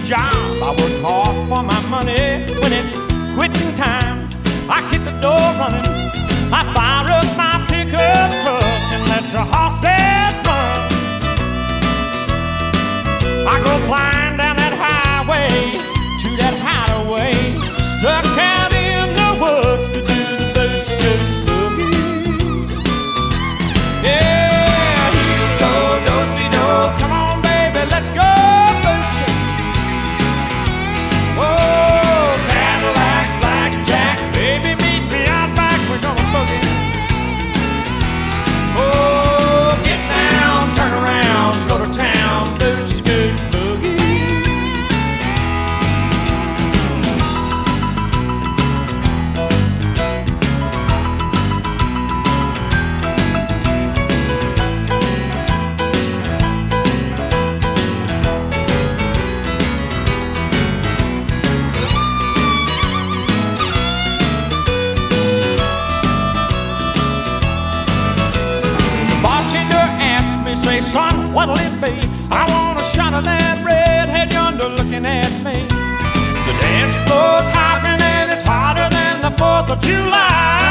job. I work hard for my money. When it's quitting time, I hit the door running. I fire up my pickup truck and let the horses run. I go flying down that highway to that hideaway, stuck out in the woods to do the boot scoot boogie. Yeah, heel toe, do-si-do, come on baby, let's go boot scoot. Oh, Cadillac, blackjack, baby meet me out back, we're gonna boogie. Oh, get down, turn around, go to town, boot scoot boogie. Bartender asked me, say, son, what'll it be? I want a shot of that redhead yonder looking at me. The dance floor's hopping and it's hotter than the 4th of July.